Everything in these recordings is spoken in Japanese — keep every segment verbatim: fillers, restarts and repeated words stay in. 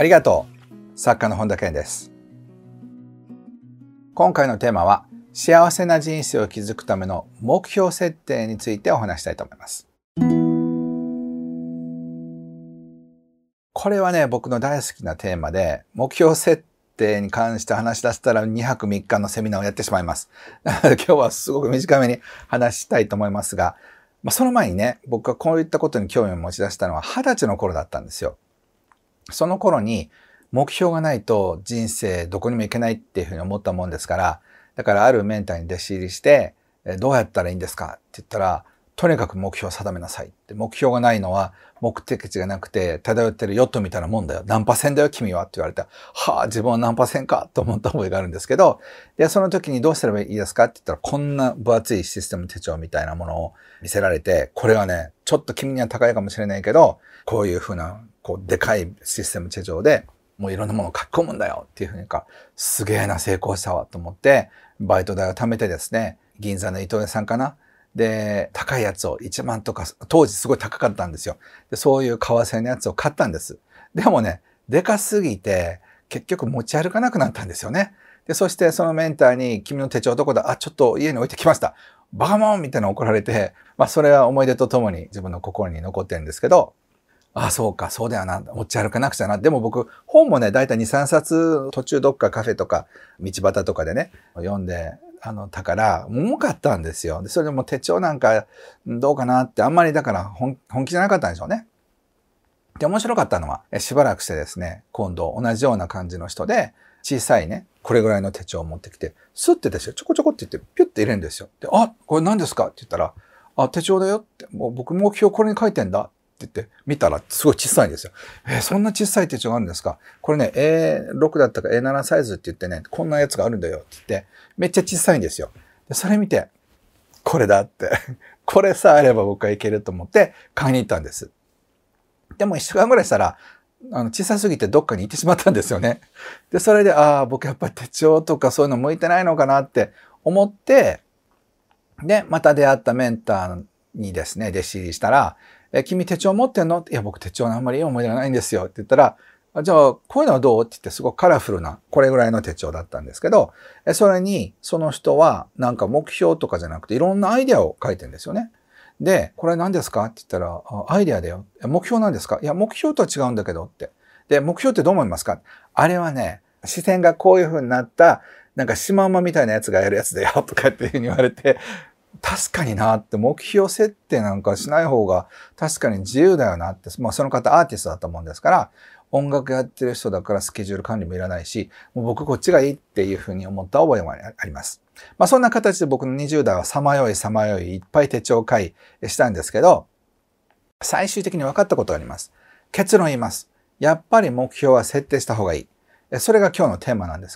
ありがとう。作家の本田健です。今回のテーマは幸せな人生を築くための目標設定についてお話したいと思います。これはね、僕の大好きなテーマで、目標設定に関して話し出したらにはくみっかのセミナーをやってしまいます。なので今日はすごく短めに話したいと思いますが、まあ、その前にね、僕がこういったことに興味を持ち出したのははたちの頃だったんですよ。その頃に目標がないと人生どこにも行けないっていうふうに思ったもんですから、だからあるメンターに弟子入りして、どうやったらいいんですかって言ったら、とにかく目標を定めなさいって。目標がないのは目的地がなくて漂ってるヨットみたいなもんだよ。ナンパ船だよ君はって言われて、はあ、自分はナンパ船かと思った覚えがあるんですけど、で、その時にどうすればいいですかって言ったら、こんな分厚いシステム手帳みたいなものを見せられて、これはね、ちょっと君には高いかもしれないけど、こういうふうな、こう、でかいシステム手帳で、もういろんなものを書き込むんだよっていうふうにか、すげえな成功したわと思って、バイト代を貯めてですね、銀座の伊藤屋さんかなで、高いやつをいちまんとか、当時すごい高かったんですよ。で、そういう革製のやつを買ったんです。でもね、でかすぎて、結局持ち歩かなくなったんですよね。で、そしてそのメンターに、君の手帳どこだ？あ、ちょっと家に置いてきました。バカモンみたいな怒られて、まあそれは思い出とともに自分の心に残ってるんですけど、ああ、そうか、そうだよな。持ち歩かなくちゃな。でも僕、本もね、だいたいに、さんさつ途中どっかカフェとか道端とかでね、読んで、あの、たから、重かったんですよ。で、それでも手帳なんかどうかなって、あんまりだから本本気じゃなかったんでしょうね。で、面白かったのは、しばらくしてですね、今度同じような感じの人で、小さいね、これぐらいの手帳を持ってきて、スッてですよ、ちょこちょこって言って、ピュッて入れるんですよ。で、あ、これ何ですかって言ったら、あ、手帳だよって、もう僕目標これに書いてんだ。って言って見たらすごい小さいんですよ。えー、そんな小さい手帳があるんですか？これね エーろく だったか エーなな サイズって言ってね、こんなやつがあるんだよって言ってめっちゃ小さいんですよ。でそれ見てこれだってこれさえあれば僕はいけると思って買いに行ったんです。でもいっしゅうかんぐらいしたらあの小さすぎてどっかに行ってしまったんですよね。でそれでああ僕やっぱり手帳とかそういうの向いてないのかなって思ってでまた出会ったメンターにですね弟子入りしたらえ、君手帳持ってんの？いや、僕手帳のあんまりいい思い出がないんですよって言ったら、じゃあ、こういうのはどうって言ってすごくカラフルな、これぐらいの手帳だったんですけど、それに、その人はなんか目標とかじゃなくていろんなアイデアを書いてるんですよね。で、これ何ですかって言ったら、アイデアだよ。目標なんですか？いや、目標とは違うんだけどって。で、目標ってどう思いますか？あれはね、視線がこういう風になった、なんかシマウマみたいなやつがやるやつだよとかっていう風に言われて、確かになって目標設定なんかしない方が確かに自由だよなって、まあその方アーティストだったもんですから、音楽やってる人だからスケジュール管理もいらないし、もう僕こっちがいいっていうふうに思った覚えもあります。まあそんな形で僕のにじゅう代はさまよいさまよいいっぱい手帳を買いしたんですけど、最終的に分かったことがあります。結論言います。やっぱり目標は設定した方がいい。それが今日のテーマなんです。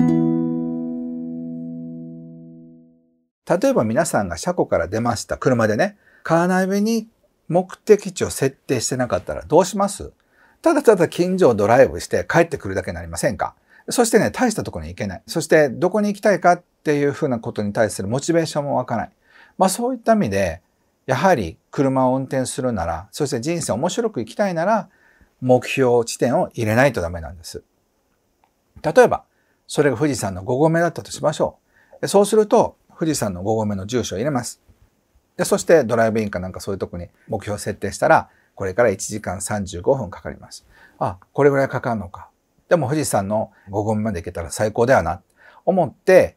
例えば皆さんが車庫から出ました。車でね。カーナビに目的地を設定してなかったらどうします？ただただ近所をドライブして帰ってくるだけになりませんか？そしてね、大したところに行けない。そしてどこに行きたいかっていうふうなことに対するモチベーションも湧かない。まあそういった意味で、やはり車を運転するなら、そして人生面白く生きたいなら、目標地点を入れないとダメなんです。例えば、それが富士山のご合目だったとしましょう。そうすると、富士山のご合目の住所を入れます。で、そしてドライブインかなんかそういうとこに目標を設定したら、これからいちじかんさんじゅうごふんかかります。あ、これぐらいかかるのか。でも富士山のご合目まで行けたら最高だよな。思って、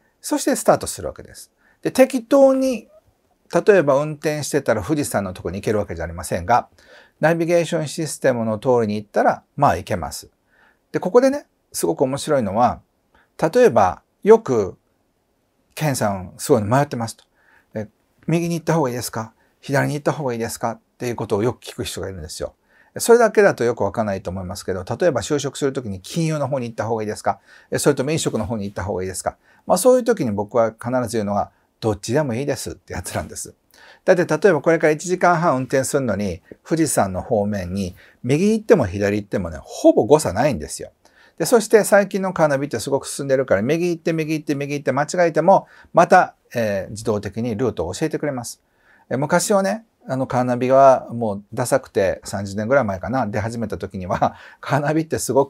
そしてスタートするわけです。で、適当に、例えば運転してたら富士山のとこに行けるわけじゃありませんが、ナビゲーションシステムの通りに行ったら、まあ行けます。で、ここでね、すごく面白いのは、例えば、よく、ケンさんすごい迷ってますと。右に行った方がいいですか？左に行った方がいいですか？っていうことをよく聞く人がいるんですよ。それだけだとよくわかんないと思いますけど、例えば就職するときに金融の方に行った方がいいですか？それとも飲食の方に行った方がいいですか？まあそういうときに僕は必ず言うのは、どっちでもいいですってやつなんです。だって例えばこれからいちじかんはん運転するのに、富士山の方面に右行っても左行ってもね、ほぼ誤差ないんですよ。で、そして最近のカーナビってすごく進んでるから、右行って右行って右行って間違えても、また、えー、自動的にルートを教えてくれます。えー、昔はね、あのカーナビはもうダサくてさんじゅうねんぐらい前かな、出始めた時には、カーナビってすごく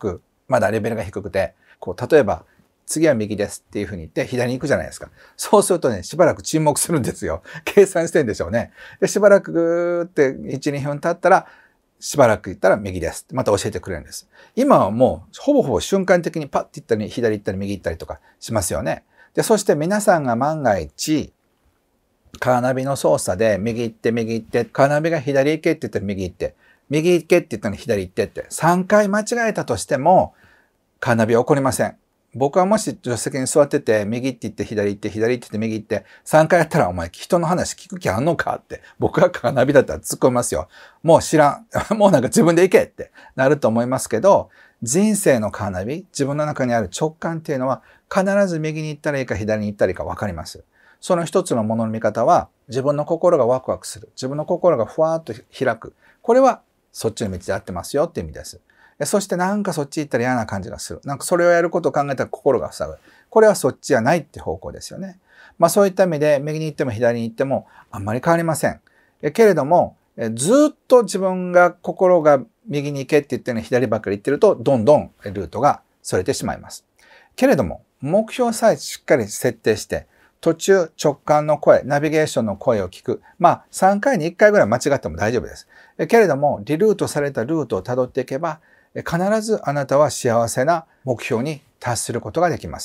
まだレベルが低くて、こう、例えば、次は右ですっていうふうに言って左に行くじゃないですか。そうするとね、しばらく沈黙するんですよ。計算してんでしょうね。で、しばらくぐーっていち、にふん経ったら、しばらく行ったら右です。また教えてくれるんです。今はもう、ほぼほぼ瞬間的にパッて行ったり、左行ったり、右行ったりとかしますよね。で、そして皆さんが万が一、カーナビの操作で右行って右行って、カーナビが左行けって言ったら右行って、右行けって言ったら左行ってって、さんかい間違えたとしても、カーナビは起こりません。僕はもし助手席に座ってて、右って言って左行って、左って言って右行って、さんかいやったらお前人の話聞く気あんのかって、僕がカーナビだったら突っ込みますよ。もう知らん。もうなんか自分で行けってなると思いますけど、人生のカーナビ、自分の中にある直感っていうのは、必ず右に行ったらいいか左に行ったらいいか分かります。その一つのものの見方は、自分の心がワクワクする。自分の心がふわーっと開く。これはそっちの道で合ってますよっていう意味です。そしてなんかそっち行ったら嫌な感じがする。なんかそれをやることを考えたら心が塞ぐ。これはそっちじゃないって方向ですよね。まあそういった意味で右に行っても左に行ってもあんまり変わりません。けれども、ずっと自分が心が右に行けって言ってるのに左ばっかり行ってるとどんどんルートがそれてしまいます。けれども目標さえしっかり設定して途中直感の声、ナビゲーションの声を聞く。まあさんかいにいっかいぐらい間違っても大丈夫です。けれどもリルートされたルートをたどっていけば必ずあなたは幸せな目標に達することができます。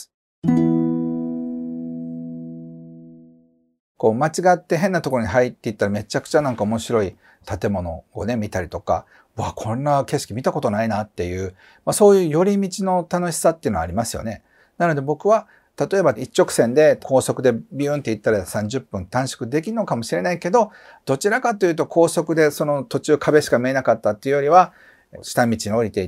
こう間違って変なところに入っていったらめちゃくちゃなんか面白い建物をね見たりとか、わ、こんな景色見たことないなっていう、まあ、そういう寄り道の楽しさっていうのはありますよね。なので僕は例えば一直線で高速でビューンって行ったらさんじゅっぷん短縮できるのかもしれないけど、どちらかというと高速でその途中壁しか見えなかったっていうよりは、下道に降りていって、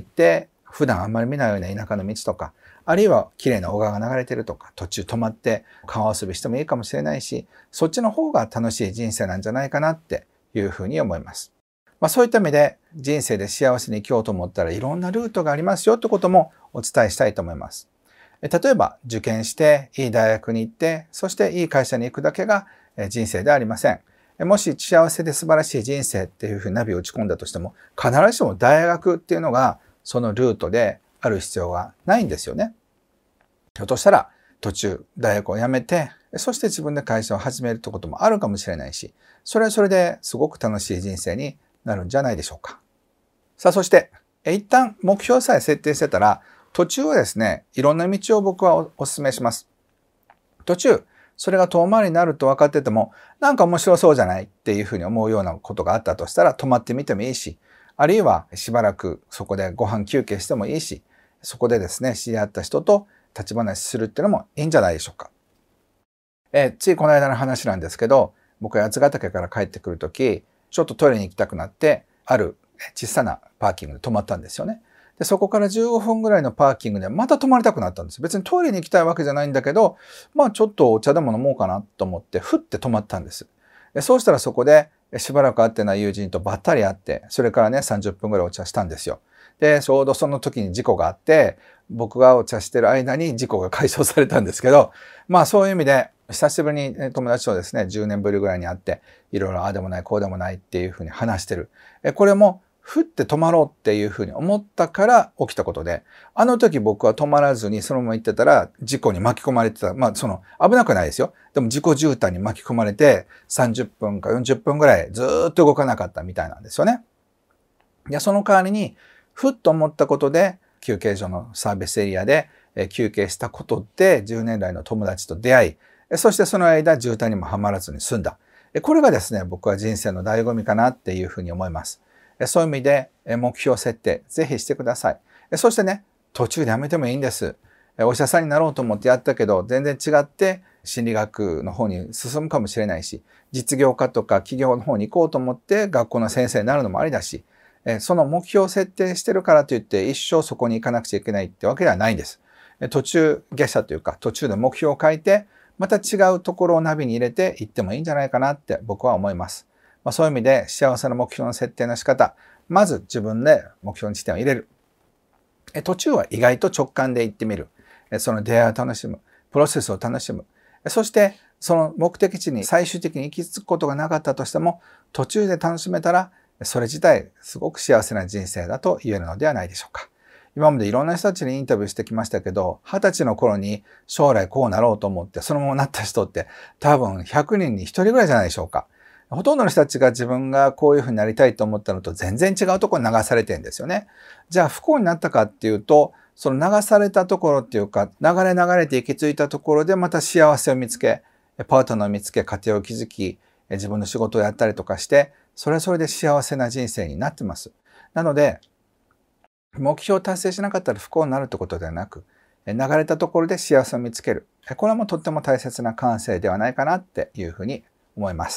普段あんまり見ないような田舎の道とか、あるいは綺麗な小川が流れてるとか、途中止まって川遊びしてもいいかもしれないし、そっちの方が楽しい人生なんじゃないかなっていうふうに思います。まあそういった意味で人生で幸せに生きようと思ったらいろんなルートがありますよってこともお伝えしたいと思います。例えば受験していい大学に行って、そしていい会社に行くだけが人生ではありません。もし幸せで素晴らしい人生っていうふうにナビを打ち込んだとしても、必ずしも大学っていうのがそのルートである必要がないんですよね。ひょっとしたら途中大学を辞めて、そして自分で会社を始めるってこともあるかもしれないし、それはそれですごく楽しい人生になるんじゃないでしょうか。さあそして、一旦目標さえ設定してたら、途中はですね、いろんな道を僕は お, お勧めします。途中、それが遠回りになると分かってても、なんか面白そうじゃないっていうふうに思うようなことがあったとしたら止まってみてもいいし、あるいはしばらくそこでご飯休憩してもいいし、そこでですね、知り合った人と立ち話するっていうのもいいんじゃないでしょうか。えついこの間の話なんですけど、僕は八ヶ岳から帰ってくるとき、ちょっとトイレに行きたくなって、ある小さなパーキングで止まったんですよね。で、そこからじゅうごふんぐらいのパーキングでまた泊まりたくなったんですよ。別にトイレに行きたいわけじゃないんだけど、まあちょっとお茶でも飲もうかなと思って、ふって泊まったんです。でそうしたらそこでしばらく会ってない友人とばったり会って、それからね、さんじゅっぷんぐらいお茶したんですよ。で、ちょうどその時に事故があって、僕がお茶してる間に事故が解消されたんですけど、まあそういう意味で、久しぶりに友達とですね、じゅうねんぶりぐらいに会って、いろいろああでもない、こうでもないっていうふうに話してる。これも、ふって止まろうっていうふうに思ったから起きたことで、あの時僕は止まらずにそのまま行ってたら事故に巻き込まれてた。まあその危なくないですよ。でも自己渋滞に巻き込まれてさんじゅっぷんかよんじゅっぷんぐらいずーっと動かなかったみたいなんですよね。で、その代わりにふっと思ったことで休憩所のサービスエリアで休憩したことでじゅうねん来の友達と出会い、そしてその間渋滞にもはまらずに済んだ。これがですね、僕は人生の醍醐味かなっていうふうに思います。そういう意味で目標設定ぜひしてください。そしてね、途中でやめてもいいんです。お医者さんになろうと思ってやったけど、全然違って心理学の方に進むかもしれないし、実業家とか企業の方に行こうと思って学校の先生になるのもありだし、その目標を設定してるからといって一生そこに行かなくちゃいけないってわけではないんです。途中下車というか途中で目標を変えて、また違うところをナビに入れて行ってもいいんじゃないかなって僕は思います。まあ、そういう意味で幸せな目標の設定の仕方、まず自分で目標に地点を入れる。途中は意外と直感で行ってみる。その出会いを楽しむ。プロセスを楽しむ。そしてその目的地に最終的に行き着くことがなかったとしても、途中で楽しめたらそれ自体すごく幸せな人生だと言えるのではないでしょうか。 今までいろんな人たちにインタビューしてきましたけど、はたちの頃に将来こうなろうと思ってそのままなった人って多分ひゃくにんにひとりぐらいじゃないでしょうか。ほとんどの人たちが自分がこういうふうになりたいと思ったのと全然違うところに流されてるんですよね。じゃあ不幸になったかっていうと、その流されたところっていうか、流れ流れて行き着いたところでまた幸せを見つけ、パートナーを見つけ、家庭を築き、自分の仕事をやったりとかして、それはそれで幸せな人生になってます。なので、目標を達成しなかったら不幸になるってことではなく、流れたところで幸せを見つける。これはもうとっても大切な感性ではないかなっていうふうに思います。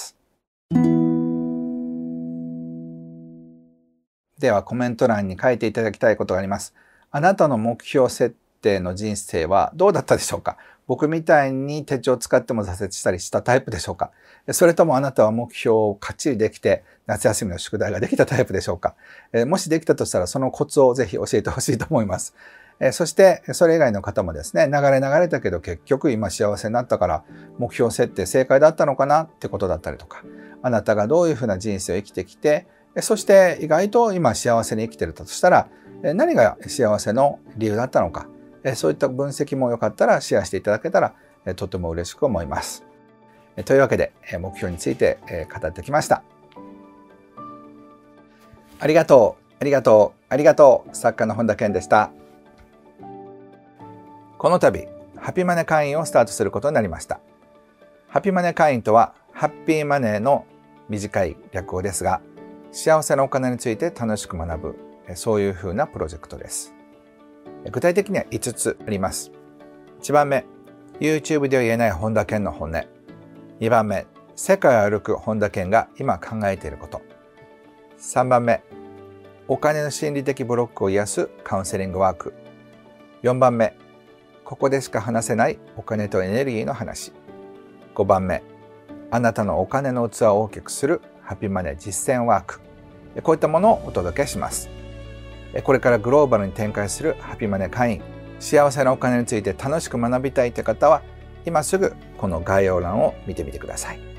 ではコメント欄に書いていただきたいことがあります。あなたの目標設定の人生はどうだったでしょうか？僕みたいに手帳を使っても挫折したりしたタイプでしょうか？それともあなたは目標をかっちりできて夏休みの宿題ができたタイプでしょうか？もしできたとしたらそのコツをぜひ教えてほしいと思います。そしてそれ以外の方もですね、流れ流れたけど結局今幸せになったから目標設定正解だったのかなってことだったりとか、あなたがどういうふうな人生を生きてきて、そして意外と今幸せに生きてるとしたら何が幸せの理由だったのか、そういった分析もよかったらシェアしていただけたらとても嬉しく思います。というわけで目標について語ってきました。ありがとう、ありがとう、ありがとう。作家の本田健でした。この度、ハピマネ会員をスタートすることになりました。ハピマネ会員とは、ハッピーマネーの短い略語ですが、幸せなお金について楽しく学ぶ、そういうふうなプロジェクトです。具体的にはいつつあります。いちばんめ、YouTube では言えない本田健の本音。にばんめ、世界を歩く本田健が今考えていること。さんばんめ、お金の心理的ブロックを癒すカウンセリングワーク。よんばんめ、ここでしか話せないお金とエネルギーの話。ごばんめ、あなたのお金の器を大きくするハピマネ実践ワーク。こういったものをお届けします。これからグローバルに展開するハピマネ会員、幸せなお金について楽しく学びたいという方は、今すぐこの概要欄を見てみてください。